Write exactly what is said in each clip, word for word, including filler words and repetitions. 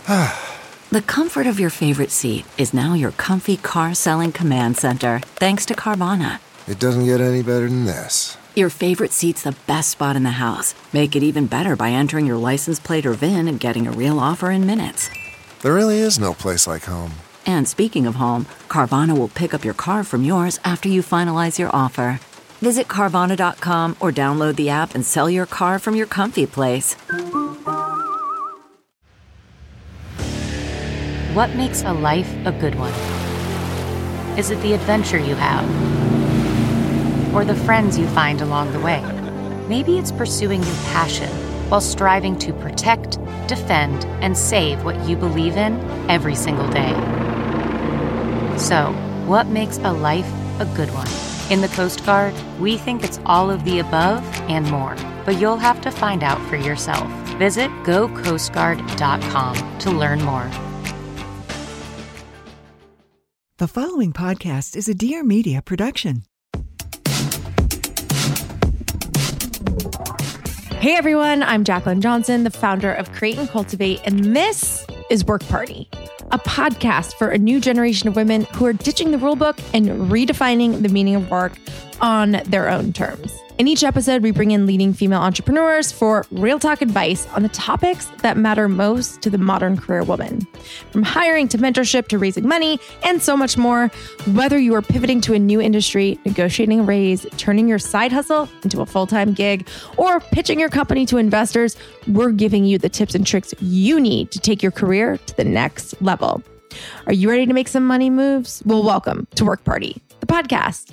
The comfort of your favorite seat is now your comfy car selling command center, thanks to Carvana. It doesn't get any better than this. Your favorite seat's the best spot in the house. Make it even better by entering your license plate or V I N and getting a real offer in minutes. There really is no place like home. And speaking of home, Carvana will pick up your car from yours after you finalize your offer. Visit Carvana dot com or download the app and sell your car from your comfy place. What makes a life a good one? Is it the adventure you have? Or the friends you find along the way? Maybe it's pursuing your passion while striving to protect, defend, and save what you believe in every single day. So, what makes a life a good one? In the Coast Guard, we think it's all of the above and more, but you'll have to find out for yourself. Visit go coast guard dot com to learn more. The following podcast is a Dear Media production. Hey everyone, I'm Jacqueline Johnson, the founder of Create and Cultivate, and this is Work Party, a podcast for a new generation of women who are ditching the rule book and redefining the meaning of work on their own terms. In each episode, we bring in leading female entrepreneurs for real talk advice on the topics that matter most to the modern career woman. From hiring to mentorship to raising money and so much more, whether you are pivoting to a new industry, negotiating a raise, turning your side hustle into a full-time gig, or pitching your company to investors, we're giving you the tips and tricks you need to take your career to the next level. Are you ready to make some money moves? Well, welcome to Work Party, the podcast.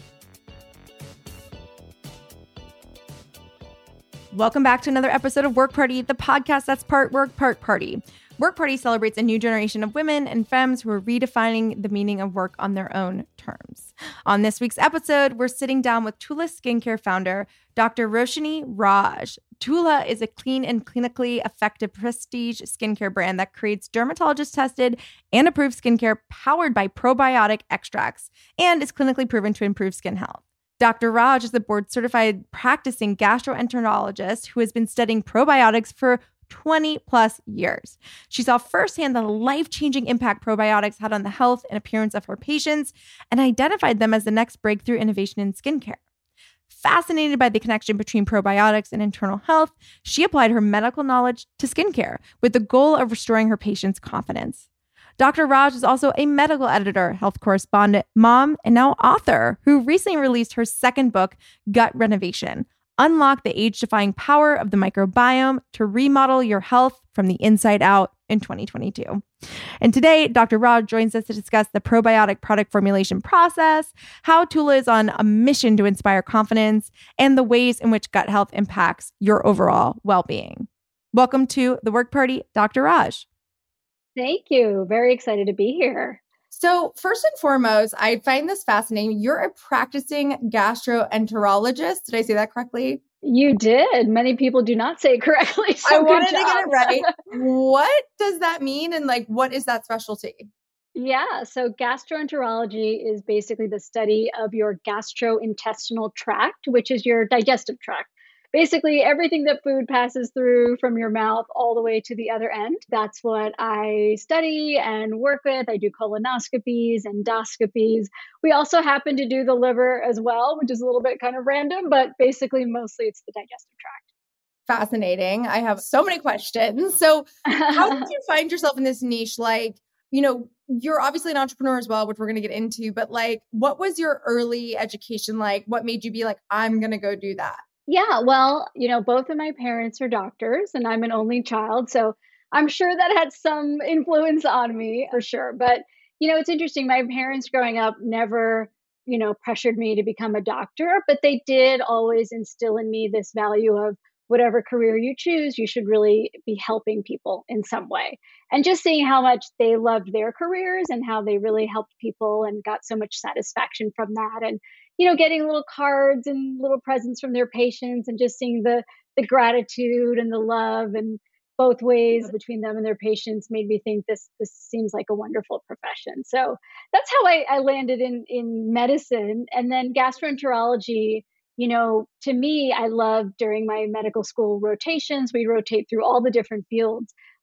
Welcome back to another episode of Work Party, the podcast that's part work, part party. Work Party celebrates a new generation of women and femmes who are redefining the meaning of work on their own terms. On this week's episode, we're sitting down with Tula Skincare founder, Doctor Roshni Raj. Tula is a clean and clinically effective prestige skincare brand that creates dermatologist-tested and approved skincare powered by probiotic extracts and is clinically proven to improve skin health. Doctor Raj is a board-certified practicing gastroenterologist who has been studying probiotics for twenty plus years. She saw firsthand the life-changing impact probiotics had on the health and appearance of her patients and identified them as the next breakthrough innovation in skincare. Fascinated by the connection between probiotics and internal health, she applied her medical knowledge to skincare with the goal of restoring her patients' confidence. Doctor Raj is also a medical editor, health correspondent, mom, and now author who recently released her second book, Gut Renovation: Unlock the Age-Defying Power of the Microbiome to Remodel Your Health from the Inside Out in twenty twenty-two. And today, Doctor Raj joins us to discuss the probiotic product formulation process, how Tula is on a mission to inspire confidence, and the ways in which gut health impacts your overall well-being. Welcome to the Work Party, Doctor Raj. Thank you. Very excited to be here. So first and foremost, I find this fascinating. You're a practicing gastroenterologist. Did I say that correctly? You did. Many people do not say it correctly. So I wanted good to job. get it right. What does that mean? And like, what is that specialty? Yeah. So gastroenterology is basically the study of your gastrointestinal tract, which is your digestive tract. Basically, everything that food passes through from your mouth all the way to the other end. That's what I study and work with. I do colonoscopies, endoscopies. We also happen to do the liver as well, which is a little bit kind of random, but basically, mostly it's the digestive tract. Fascinating. I have so many questions. So how did you find yourself in this niche? Like, you know, you're obviously an entrepreneur as well, which we're going to get into, but like, what was your early education like? What made you be like, I'm going to go do that? Yeah, well, you know, both of my parents are doctors and I'm an only child. So I'm sure that had some influence on me for sure. But, you know, it's interesting. My parents growing up never, you know, pressured me to become a doctor, but they did always instill in me this value of whatever career you choose, you should really be helping people in some way. And just seeing how much they loved their careers and how they really helped people and got so much satisfaction from that. And you know, getting little cards and little presents from their patients and just seeing the the gratitude and the love and both ways between them and their patients made me think this this seems like a wonderful profession. So that's how I, I landed in in medicine. And then gastroenterology, you know, to me, I love during my medical school rotations, we rotate through all the different fields.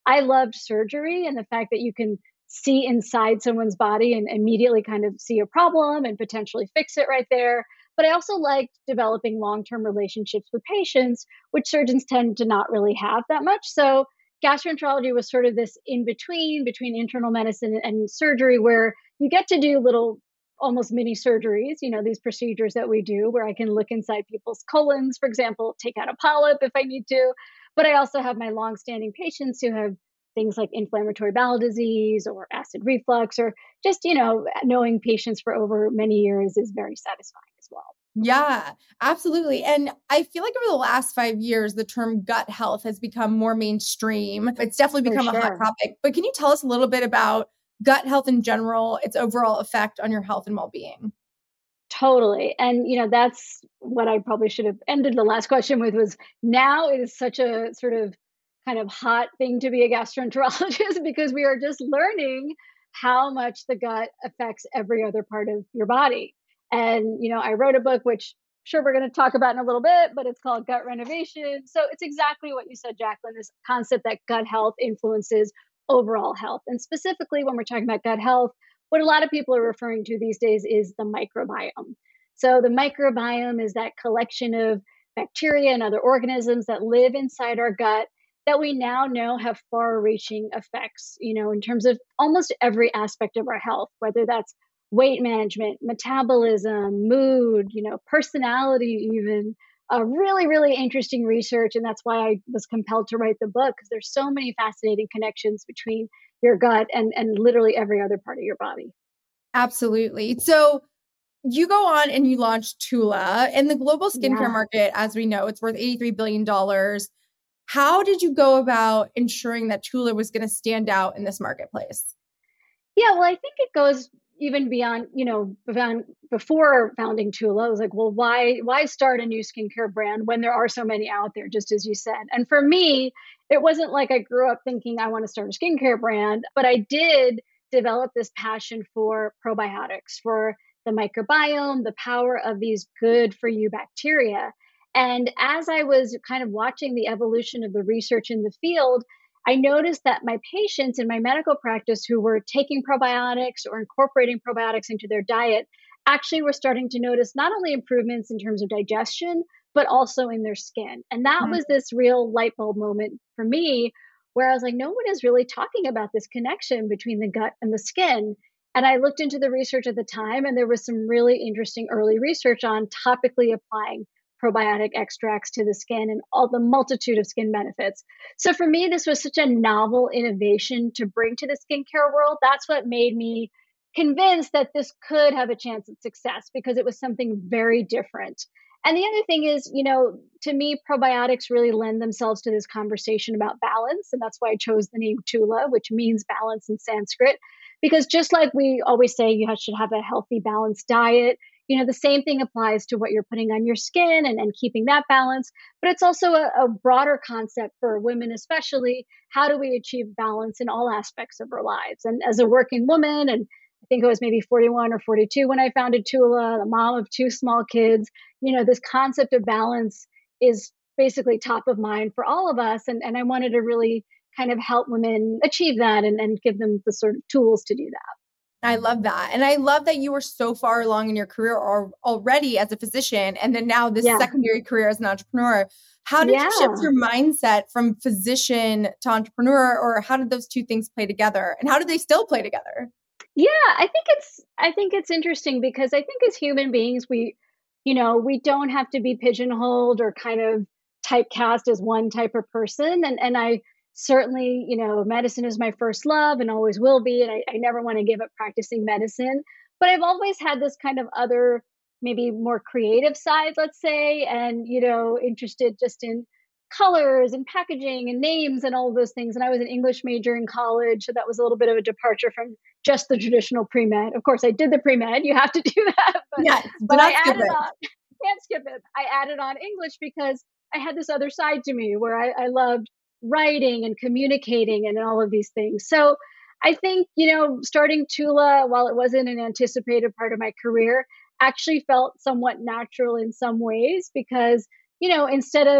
I loved surgery and the fact that you can see inside someone's body and immediately kind of see a problem and potentially fix it right there. But I also liked developing long-term relationships with patients, which surgeons tend to not really have that much. So gastroenterology was sort of this in between, between internal medicine and surgery, where you get to do little almost mini surgeries, you know, these procedures that we do where I can look inside people's colons, for example, take out a polyp if I need to. But I also have my long-standing patients who have things like inflammatory bowel disease or acid reflux, or just, you know, knowing patients for over many years is very satisfying as well. Yeah, absolutely. And I feel like over the last five years, the term gut health has become more mainstream. It's definitely become For a hot sure. topic. But can you tell us a little bit about gut health in general, its overall effect on your health and well-being? Totally. And, you know, that's what I probably should have ended the last question with was now it is such a sort of kind of hot thing to be a gastroenterologist because we are just learning how much the gut affects every other part of your body. And, you know, I wrote a book, which sure we're going to talk about in a little bit, but it's called Gut Renovation. So it's exactly what you said, Jacqueline, this concept that gut health influences overall health. And specifically when we're talking about gut health, what a lot of people are referring to these days is the microbiome. So the microbiome is that collection of bacteria and other organisms that live inside our gut that we now know have far-reaching effects, you know, in terms of almost every aspect of our health, whether that's weight management, metabolism, mood, you know, personality, even. Uh, really, really interesting research. And that's why I was compelled to write the book, because there's so many fascinating connections between your gut and, and literally every other part of your body. Absolutely. So you go on and you launch Tula. In the global skincare Yeah. market, as we know, it's worth eighty-three billion dollars. How did you go about ensuring that Tula was going to stand out in this marketplace? Yeah, well, I think it goes even beyond, you know, beyond, before founding Tula. I was like, well, why why start a new skincare brand when there are so many out there, just as you said? And for me, it wasn't like I grew up thinking I want to start a skincare brand, but I did develop this passion for probiotics, for the microbiome, the power of these good for you bacteria. And as I was kind of watching the evolution of the research in the field, I noticed that my patients in my medical practice who were taking probiotics or incorporating probiotics into their diet actually were starting to notice not only improvements in terms of digestion, but also in their skin. And that Mhm. was this real light bulb moment for me where I was like, no one is really talking about this connection between the gut and the skin. And I looked into the research at the time, and there was some really interesting early research on topically applying probiotic extracts to the skin and all the multitude of skin benefits. So for me, this was such a novel innovation to bring to the skincare world. That's what made me convinced that this could have a chance at success because it was something very different. And the other thing is, you know, to me, probiotics really lend themselves to this conversation about balance. And that's why I chose the name Tula, which means balance in Sanskrit. Because just like we always say, you should have a healthy, balanced diet, you know, the same thing applies to what you're putting on your skin and, and keeping that balance. But it's also a, a broader concept for women, especially. How do we achieve balance in all aspects of our lives? And as a working woman, and I think I was maybe forty-one or forty-two when I founded Tula, the mom of two small kids, you know, this concept of balance is basically top of mind for all of us. And, and I wanted to really kind of help women achieve that and, and give them the sort of tools to do that. I love that. And I love that you were so far along in your career or already as a physician, and then now this Yeah. secondary career as an entrepreneur. How did Yeah. you shift your mindset from physician to entrepreneur, or how did those two things play together? And how do they still play together? Yeah, I think it's I think it's interesting because I think as human beings, we, you know, we don't have to be pigeonholed or kind of typecast as one type of person. And and I certainly, you know, medicine is my first love and always will be. And I, I never want to give up practicing medicine. But I've always had this kind of other, maybe more creative side, let's say, and, you know, interested just in colors and packaging and names and all of those things. And I was an English major in college. So that was a little bit of a departure from just the traditional pre-med. Of course, I did the pre-med. You have to do that. But, Yes, but do I not skip added it. on, can't skip it. I added on English because I had this other side to me where I, I loved writing and communicating and all of these things. So I think, you know, starting Tula, while it wasn't an anticipated part of my career, actually felt somewhat natural in some ways because, you know, instead of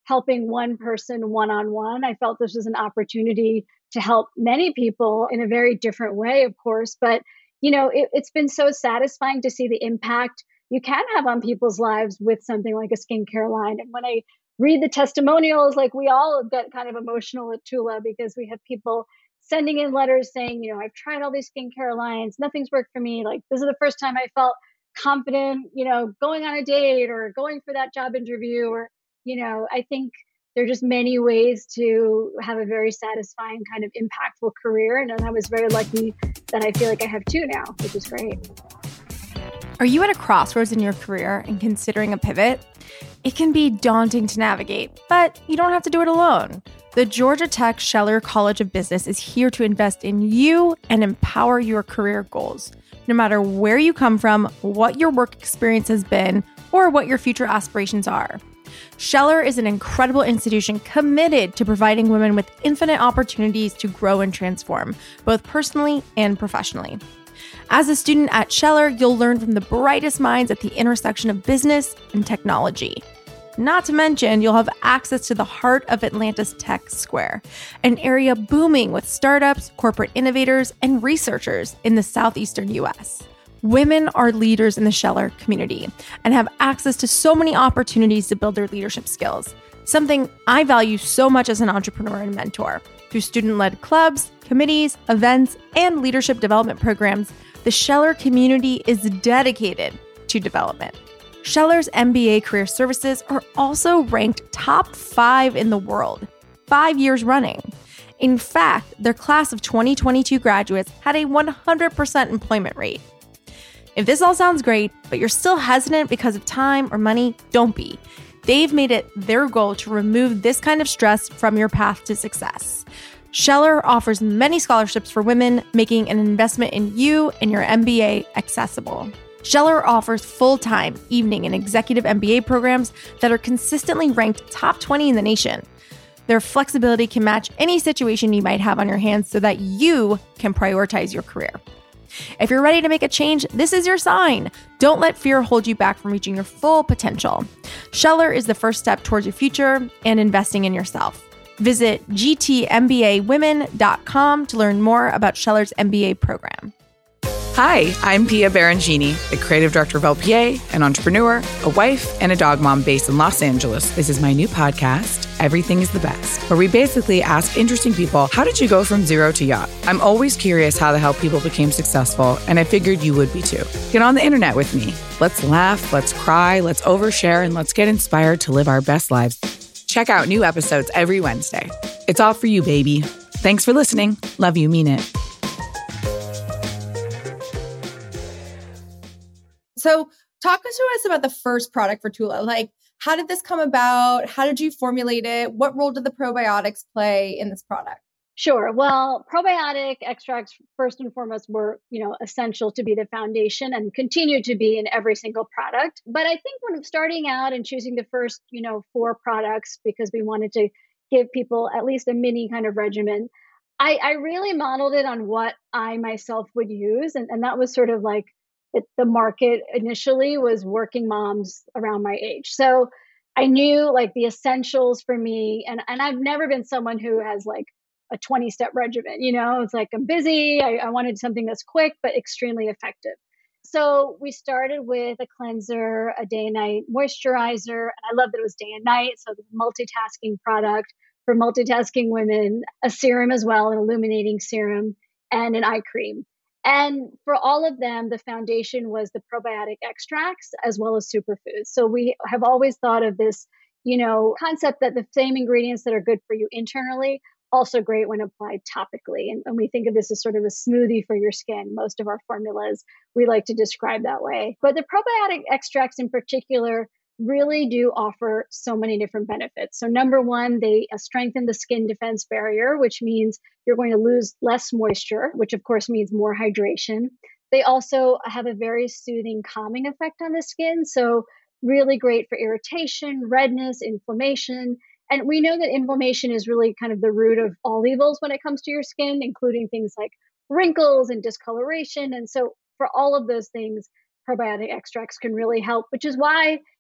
helping one person one-on-one. I felt this was an opportunity to help many people in a very different way, of course. But, you know, it, it's been so satisfying to see the impact you can have on people's lives with something like a skincare line. And when I read the testimonials, like we all get kind of emotional at Tula because we have people sending in letters saying, you know, I've tried all these skincare lines, nothing's worked for me. Like, this is the first time I felt confident, you know, going on a date or going for that job interview. Or, you know, I think there are just many ways to have a very satisfying kind of impactful career. And I was very lucky that I feel like I have two now, which is great. Are you at a crossroads in your career and considering a pivot? It can be daunting to navigate, but you don't have to do it alone. The Georgia Tech Scheller College of Business is here to invest in you and empower your career goals. No matter where you come from, what your work experience has been, or what your future aspirations are. Scheller is an incredible institution committed to providing women with infinite opportunities to grow and transform, both personally and professionally. As a student at Scheller, you'll learn from the brightest minds at the intersection of business and technology. Not to mention, you'll have access to the heart of Atlanta's Tech Square, an area booming with startups, corporate innovators, and researchers in the southeastern U S. Women are leaders in the Scheller community and have access to so many opportunities to build their leadership skills, something I value so much as an entrepreneur and mentor. Through student-led clubs, committees, events, and leadership development programs, the Scheller community is dedicated to development. Scheller's M B A career services are also ranked top five in the world, five years running. In fact, their class of twenty twenty-two graduates had a one hundred percent employment rate. If this all sounds great, but you're still hesitant because of time or money, don't be. They've made it their goal to remove this kind of stress from your path to success. Scheller offers many scholarships for women, making an investment in you and your M B A accessible. Scheller offers full-time, evening, and executive M B A programs that are consistently ranked top twenty in the nation. Their flexibility can match any situation you might have on your hands so that you can prioritize your career. If you're ready to make a change, this is your sign. Don't let fear hold you back from reaching your full potential. Scheller is the first step towards your future and investing in yourself. Visit G T M B A women dot com to learn more about Scheller's M B A program. Hi, I'm Pia Barangini, the creative director of L P A, an entrepreneur, a wife, and a dog mom based in Los Angeles. This is my new podcast, Everything is the Best, where we basically ask interesting people, how did you go from zero to yacht? I'm always curious how the hell people became successful, and I figured you would be too. Get on the internet with me. Let's laugh, let's cry, let's overshare, and let's get inspired to live our best lives. Check out new episodes every Wednesday. It's all for you, baby. Thanks for listening. Love you, mean it. So talk to us about the first product for Tula. Like, how did this come about? How did you formulate it? What role did the probiotics play in this product? Sure. Well, probiotic extracts, first and foremost, were, you know, essential to be the foundation and continue to be in every single product. But I think when I'm starting out and choosing the first, you know, four products, because we wanted to give people at least a mini kind of regimen, I, I really modeled it on what I myself would use. And, and that was sort of like the, the market initially was working moms around my age. So I knew like the essentials for me. And, and I've never been someone who has like a twenty step regimen. You know, it's like, I'm busy. I, I wanted something that's quick, but extremely effective. So we started with a cleanser, a day and night moisturizer. And I love that it was day and night. So the multitasking product for multitasking women, a serum as well, an illuminating serum, and an eye cream. And for all of them, the foundation was the probiotic extracts as well as superfoods. So we have always thought of this, you know, concept that the same ingredients that are good for you internally, also great when applied topically. And, and we think of this as sort of a smoothie for your skin. Most of our formulas, we like to describe that way. But the probiotic extracts in particular really do offer so many different benefits. So number one, they uh, strengthen the skin defense barrier, which means you're going to lose less moisture, which of course means more hydration. They also have a very soothing, calming effect on the skin. So really great for irritation, redness, inflammation. And we know that inflammation is really kind of the root of all evils when it comes to your skin, including things like wrinkles and discoloration. And so for all of those things, probiotic extracts can really help, which is why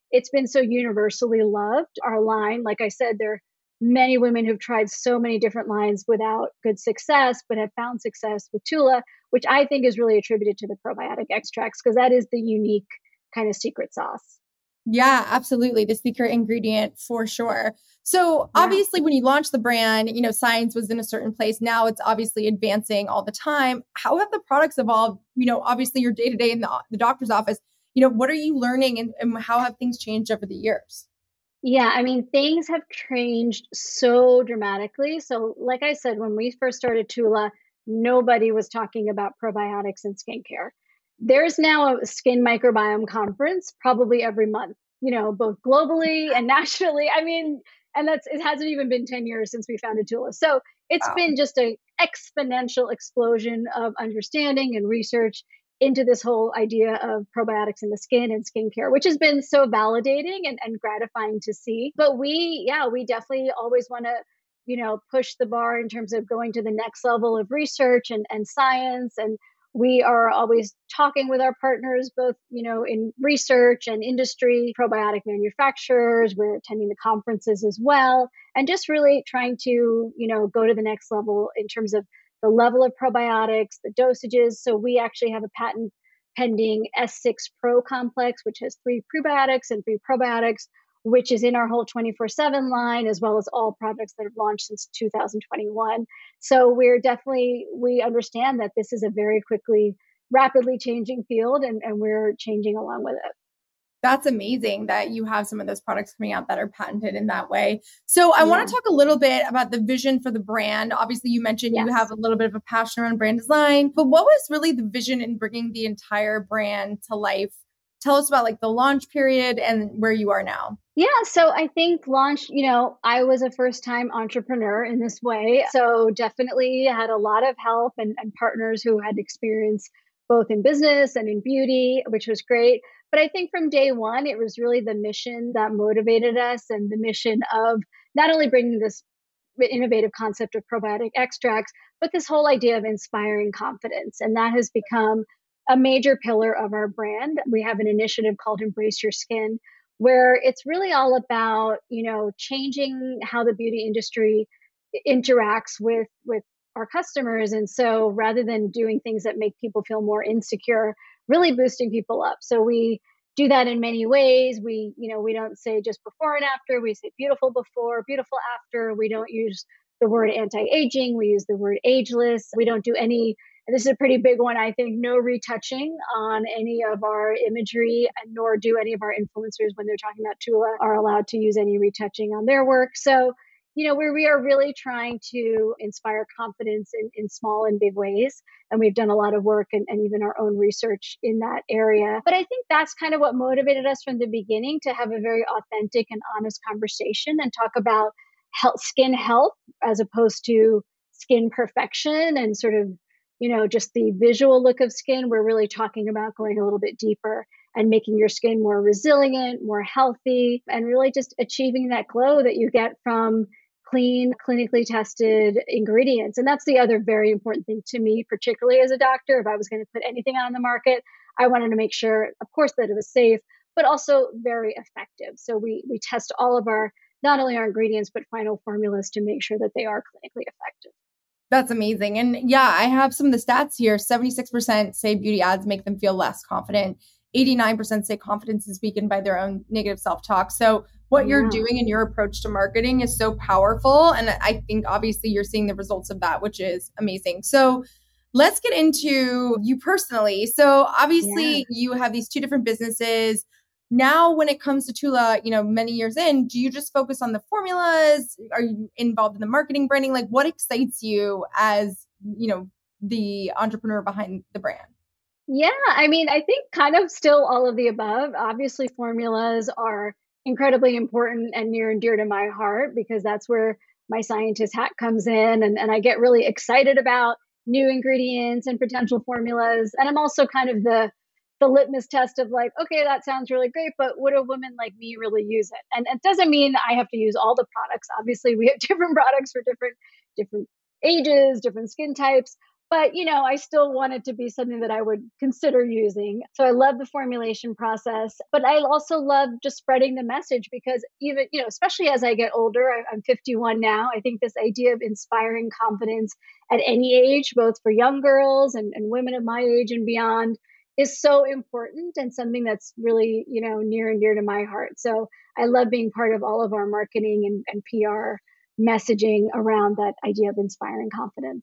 it's been so universally loved. Our line, like I said, there are many women who've tried so many different lines without good success, but have found success with Tula, which I think is really attributed to the probiotic extracts, because that is the unique kind of secret sauce. Yeah, absolutely. The secret ingredient for sure. So yeah. Obviously when you launched the brand, you know, science was in a certain place. Now it's obviously advancing all the time. How have the products evolved? You know, obviously your day to day in the, the doctor's office, you know, what are you learning and, and how have things changed over the years? Yeah, I mean, things have changed so dramatically. So like I said, when we first started Tula, nobody was talking about probiotics in skincare. There's now a skin microbiome conference probably every month, you know, both globally and nationally. I mean, and that's, it hasn't even been ten years since we founded Tula. So it's wow. been just an exponential explosion of understanding and research into this whole idea of probiotics in the skin and skincare, which has been so validating and, and gratifying to see. But we, yeah, we definitely always want to, you know, push the bar in terms of going to the next level of research and, and science. And we are always talking with our partners, both, you know, in research and industry, probiotic manufacturers. We're attending the conferences as well, and just really trying to, you know, go to the next level in terms of the level of probiotics, the dosages. So we actually have a patent pending S six Pro complex, which has three prebiotics and three probiotics, which is in our whole twenty-four seven line, as well as all products that have launched since two thousand twenty-one. So we're definitely, we understand that this is a very quickly, rapidly changing field, and, and we're changing along with it. That's amazing that you have some of those products coming out that are patented in that way. So I yeah. want to talk a little bit about the vision for the brand. Obviously, you mentioned yes. you have a little bit of a passion around brand design, but what was really the vision in bringing the entire brand to life? Tell us about like the launch period and where you are now. Yeah, so I think launch, you know, I was a first time entrepreneur in this way. So definitely had a lot of help and, and partners who had experience both in business and in beauty, which was great. But I think from day one, it was really the mission that motivated us, and the mission of not only bringing this innovative concept of probiotic extracts, but this whole idea of inspiring confidence. And that has become a major pillar of our brand. We have an initiative called Embrace Your Skin, where it's really all about, you know, changing how the beauty industry interacts with, with our customers. And so rather than doing things that make people feel more insecure, really boosting people up. So we do that in many ways. We, you know, we don't say just before and after, we say beautiful before, beautiful after. We don't use the word anti-aging. We use the word ageless. We don't do any, and this is a pretty big one, I think, no retouching on any of our imagery, and nor do any of our influencers, when they're talking about Tula, are allowed to use any retouching on their work. So, you know, where we are really trying to inspire confidence in, in small and big ways. And we've done a lot of work and, and even our own research in that area. But I think that's kind of what motivated us from the beginning, to have a very authentic and honest conversation and talk about health, skin health, as opposed to skin perfection and sort of, you know, just the visual look of skin. We're really talking about going a little bit deeper and making your skin more resilient, more healthy, and really just achieving that glow that you get from clean, clinically tested ingredients. And that's the other very important thing to me, particularly as a doctor. If I was going to put anything on the market, I wanted to make sure, of course, that it was safe, but also very effective. So we we test all of our, not only our ingredients, but final formulas to make sure that they are clinically effective. That's amazing. And yeah, I have some of the stats here. seventy-six percent say beauty ads make them feel less confident. eighty-nine percent say confidence is weakened by their own negative self-talk. So what yeah. you're doing in your approach to marketing is so powerful. And I think obviously you're seeing the results of that, which is amazing. So let's get into you personally. So obviously yeah. you have these two different businesses. Now, when it comes to Tula, you know, many years in, do you just focus on the formulas? Are you involved in the marketing, branding? Like, what excites you as, you know, the entrepreneur behind the brand? Yeah, I mean, I think kind of still all of the above. Obviously, formulas are incredibly important and near and dear to my heart, because that's where my scientist hat comes in. And, and I get really excited about new ingredients and potential formulas. And I'm also kind of the the litmus test of like, okay, that sounds really great, but would a woman like me really use it? And it doesn't mean I have to use all the products. Obviously, we have different products for different different ages, different skin types. But, you know, I still want it to be something that I would consider using. So I love the formulation process, but I also love just spreading the message because even, you know, especially as I get older, I, I'm fifty-one now. I think this idea of inspiring confidence at any age, both for young girls and, and women of my age and beyond, is so important and something that's really, you know, near and dear to my heart. So I love being part of all of our marketing and, and P R messaging around that idea of inspiring confidence.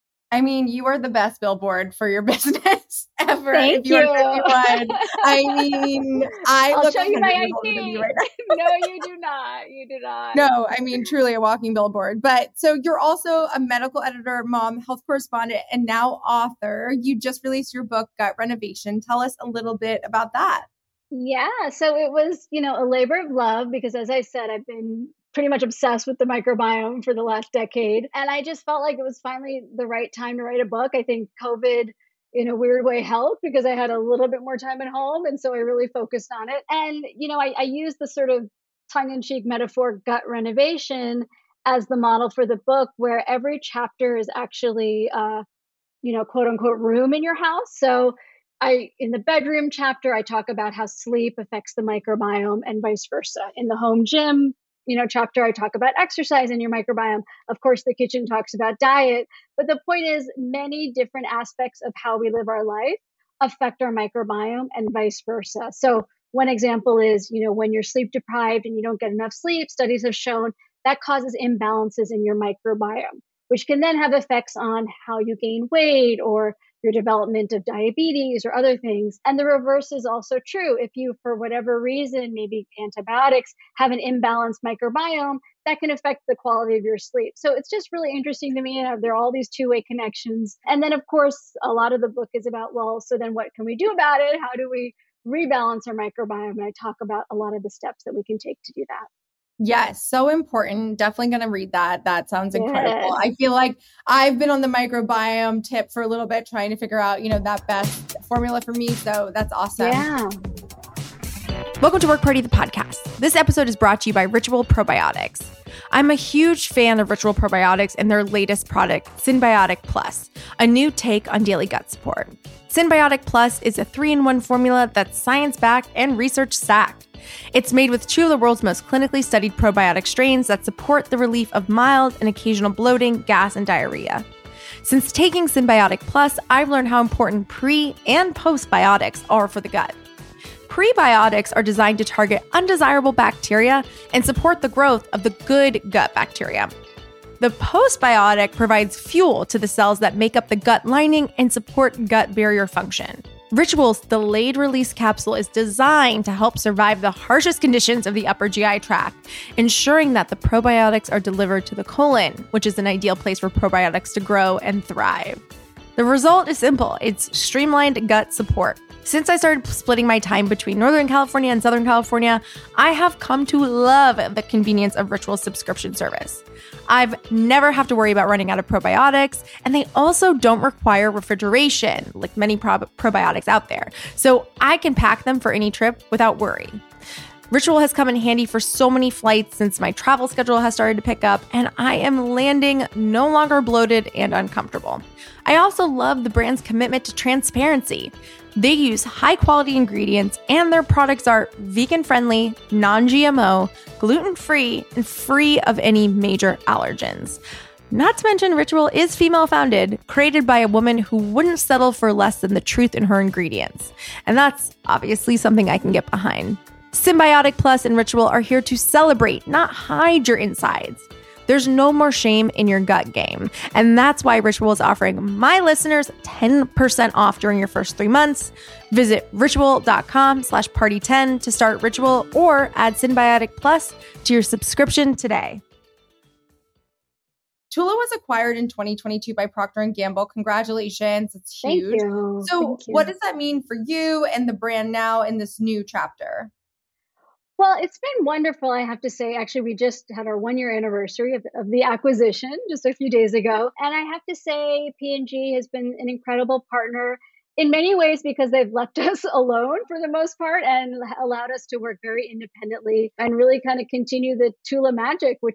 I mean, you are the best billboard for your business ever. Thank if you. you. Are fifty-one. I mean, I I'll look show you my one hundred years older than I D. you right now. No, you do not. You do not. No, I mean, truly a walking billboard. But so you're also a medical editor, mom, health correspondent, and now author. You just released your book, Gut Renovation. Tell us a little bit about that. Yeah. So it was, you know, a labor of love because as I said, I've been pretty much obsessed with the microbiome for the last decade. And I just felt like it was finally the right time to write a book. I think COVID in a weird way helped because I had a little bit more time at home. And so I really focused on it. And, you know, I, I used the sort of tongue-in-cheek metaphor gut renovation as the model for the book, where every chapter is actually, uh, you know, quote unquote room in your house. So I, in the bedroom chapter, I talk about how sleep affects the microbiome and vice versa. In the home gym, you know, chapter, I talk about exercise in your microbiome. Of course, the kitchen talks about diet. But the point is, many different aspects of how we live our life affect our microbiome and vice versa. So one example is, you know, when you're sleep deprived and you don't get enough sleep, studies have shown that causes imbalances in your microbiome, which can then have effects on how you gain weight or your development of diabetes or other things. And the reverse is also true. If you, for whatever reason, maybe antibiotics, have an imbalanced microbiome, that can affect the quality of your sleep. So it's just really interesting to me. And there are all these two-way connections. And then, of course, a lot of the book is about, well, so then what can we do about it? How do we rebalance our microbiome? And I talk about a lot of the steps that we can take to do that. Yes, so important. Definitely going to read that. That sounds incredible. Yes. I feel like I've been on the microbiome tip for a little bit, trying to figure out, you know, that best formula for me. So that's awesome. Yeah. Welcome to Work Party, the podcast. This episode is brought to you by Ritual Probiotics. I'm a huge fan of Ritual Probiotics and their latest product, Synbiotic Plus, a new take on daily gut support. Synbiotic Plus is a three-in-one formula that's science-backed and research-sacked. It's made with two of the world's most clinically studied probiotic strains that support the relief of mild and occasional bloating, gas, and diarrhea. Since taking Synbiotic Plus, I've learned how important pre- and postbiotics are for the gut. Prebiotics are designed to target undesirable bacteria and support the growth of the good gut bacteria. The postbiotic provides fuel to the cells that make up the gut lining and support gut barrier function. Ritual's delayed release capsule is designed to help survive the harshest conditions of the upper G I tract, ensuring that the probiotics are delivered to the colon, which is an ideal place for probiotics to grow and thrive. The result is simple. It's streamlined gut support. Since I started splitting my time between Northern California and Southern California, I have come to love the convenience of Ritual's subscription service. I've never have to worry about running out of probiotics, and they also don't require refrigeration like many prob- probiotics out there. So I can pack them for any trip without worry. Ritual has come in handy for so many flights since my travel schedule has started to pick up, and I am landing no longer bloated and uncomfortable. I also love the brand's commitment to transparency. They use high-quality ingredients, and their products are vegan-friendly, non-G M O, gluten-free, and free of any major allergens. Not to mention, Ritual is female-founded, created by a woman who wouldn't settle for less than the truth in her ingredients. And that's obviously something I can get behind. Synbiotic Plus and Ritual are here to celebrate, not hide your insides. There's no more shame in your gut game. And that's why Ritual is offering my listeners ten percent off during your first three months. Visit ritual.com slash party 10 to start Ritual or add Synbiotic Plus to your subscription today. Tula was acquired in twenty twenty-two by Procter and Gamble. Congratulations. It's huge. Thank you. So Thank you. What does that mean for you and the brand now in this new chapter? Well, it's been wonderful, I have to say. Actually, we just had our one-year anniversary of, of the acquisition just a few days ago. And I have to say, P and G has been an incredible partner in many ways because they've left us alone for the most part and allowed us to work very independently and really kind of continue the Tula magic, which is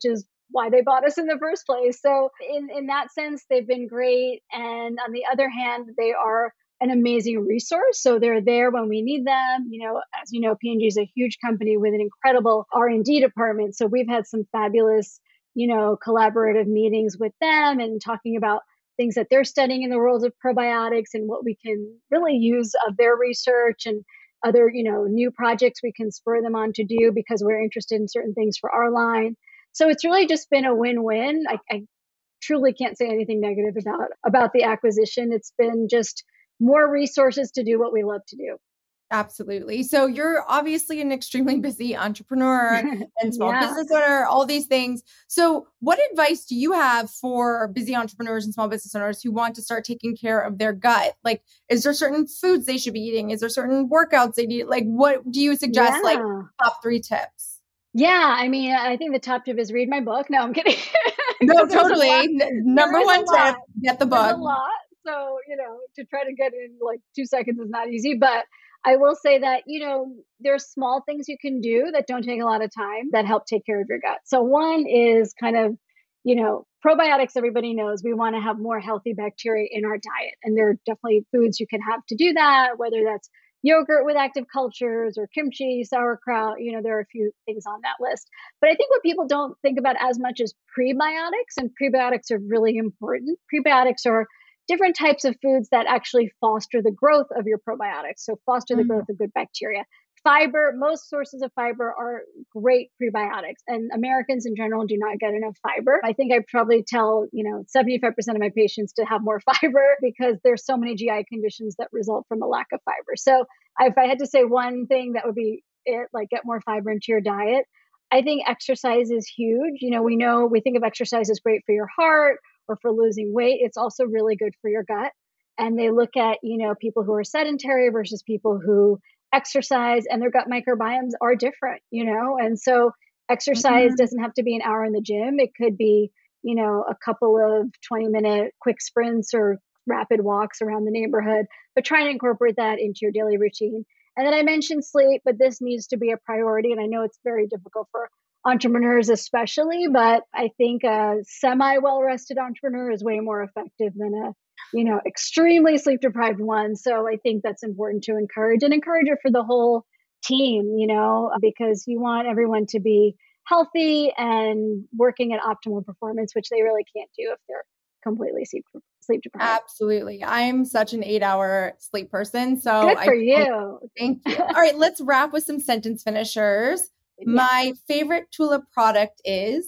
why they bought us in the first place. So in, in that sense, they've been great. And on the other hand, they are an amazing resource. So they're there when we need them. You know, as you know, P and G is a huge company with an incredible R and D department. So we've had some fabulous, you know, collaborative meetings with them and talking about things that they're studying in the world of probiotics and what we can really use of their research and other, you know, new projects we can spur them on to do because we're interested in certain things for our line. So it's really just been a win-win. I, I truly can't say anything negative about, about the acquisition. It's been just more resources to do what we love to do. Absolutely. So you're obviously an extremely busy entrepreneur and small Yeah. business owner, all these things. So what advice do you have for busy entrepreneurs and small business owners who want to start taking care of their gut? Like, is there certain foods they should be eating? Is there certain workouts they need? Like, what do you suggest, Yeah. like top three tips? Yeah. I mean, I think the top tip is read my book. No, I'm kidding. No, There's a lot- totally. N- Number there is a one tip, lot. get the There's book. a lot. So, you know, to try to get it in like two seconds is not easy. But I will say that, you know, there's small things you can do that don't take a lot of time that help take care of your gut. So one is kind of, you know, probiotics, everybody knows we want to have more healthy bacteria in our diet. And there are definitely foods you can have to do that, whether that's yogurt with active cultures or kimchi, sauerkraut, you know, there are a few things on that list. But I think what people don't think about as much is prebiotics, and prebiotics are really important. Prebiotics are different types of foods that actually foster the growth of your probiotics. So foster the Mm. growth of good bacteria. Fiber, most sources of fiber are great prebiotics, and Americans in general do not get enough fiber. I think I probably tell, you know, seventy-five percent of my patients to have more fiber because there's so many G I conditions that result from a lack of fiber. So if I had to say one thing, that would be it, like get more fiber into your diet. I think exercise is huge. You know, we know, we think of exercise as great for your heart or for losing weight. It's also really good for your gut. And they look at, you know, people who are sedentary versus people who exercise, and their gut microbiomes are different, you know? And so exercise Mhm. doesn't have to be an hour in the gym. It could be, you know, a couple of twenty minute quick sprints or rapid walks around the neighborhood, but try and incorporate that into your daily routine. And then I mentioned sleep, but this needs to be a priority. And I know it's very difficult for entrepreneurs especially, but I think a semi well-rested entrepreneur is way more effective than a, you know, extremely sleep deprived one. So I think that's important to encourage and encourage it for the whole team, you know, because you want everyone to be healthy and working at optimal performance, which they really can't do if they're completely sleep, sleep deprived. Absolutely. I'm such an eight hour sleep person. So Good I for totally- you. Thank you. All right, let's wrap with some sentence finishers. Yeah. My favorite Tula product is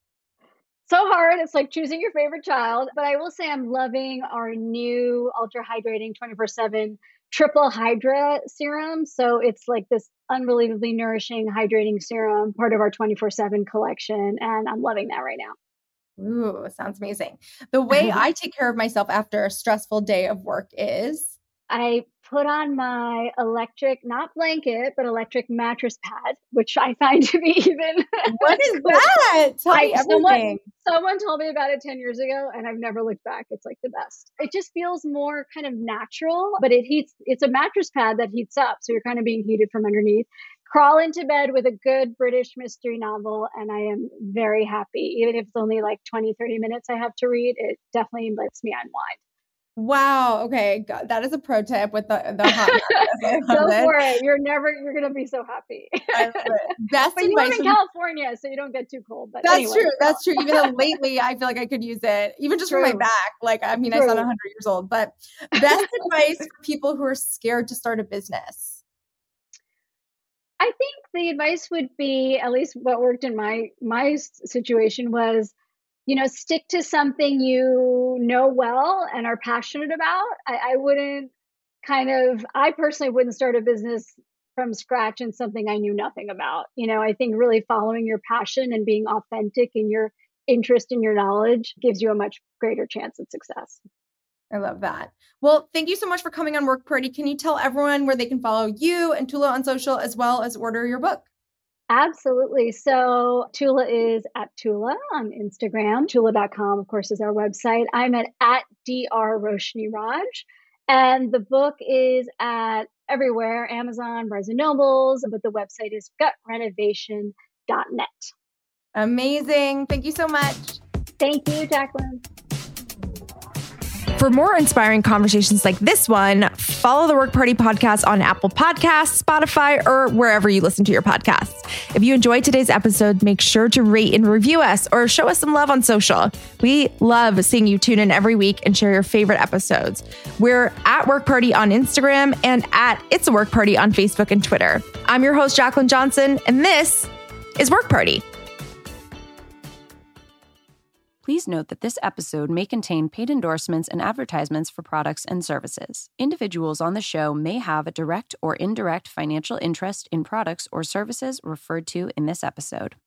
So hard. It's like choosing your favorite child. But I will say I'm loving our new ultra hydrating twenty-four seven triple hydra serum. So it's like this unbelievably nourishing hydrating serum, part of our twenty-four seven collection. And I'm loving that right now. Ooh, sounds amazing. The way I take care of myself after a stressful day of work is I put on my electric, not blanket, but electric mattress pad, which I find to be even. what is that? Tell me I, everything. someone, someone told me about it ten years ago and I've never looked back. It's like the best. It just feels more kind of natural, but it heats, it's a mattress pad that heats up. So you're kind of being heated from underneath. Crawl into bed with a good British mystery novel, and I am very happy. Even if it's only like twenty, thirty minutes I have to read, it definitely lets me unwind. Wow. Okay. God, that is a pro tip with the, the hot mattress. I Go love it. for it. You're never, you're going to be so happy. I love it. Best But you live advice. in from- California, so you don't get too cold. But That's anyway. true. That's true. Even though lately I feel like I could use it, even just for my True. back. Like, I mean, I True. sound one hundred years old, but best advice for people who are scared to start a business. I think the advice would be, at least what worked in my my s- situation was, you know, stick to something you know well and are passionate about. I, I wouldn't kind of, I personally wouldn't start a business from scratch in something I knew nothing about. You know, I think really following your passion and being authentic in your interest in your knowledge gives you a much greater chance at success. I love that. Well, thank you so much for coming on Work Party. Can you tell everyone where they can follow you and Tula on social as well as order your book? Absolutely. So Tula is at Tula on Instagram. Tula dot com, of course, is our website. I'm at, at Dr. Roshni Raj. And the book is at everywhere, Amazon, Barnes and Nobles, but the website is gut renovation dot net. Amazing. Thank you so much. Thank you, Jacqueline. For more inspiring conversations like this one, follow the Work Party Podcast on Apple Podcasts, Spotify, or wherever you listen to your podcasts. If you enjoyed today's episode, make sure to rate and review us or show us some love on social. We love seeing you tune in every week and share your favorite episodes. We're at Work Party on Instagram and at It's a Work Party on Facebook and Twitter. I'm your host, Jacqueline Johnson, and this is Work Party. Please note that this episode may contain paid endorsements and advertisements for products and services. Individuals on the show may have a direct or indirect financial interest in products or services referred to in this episode.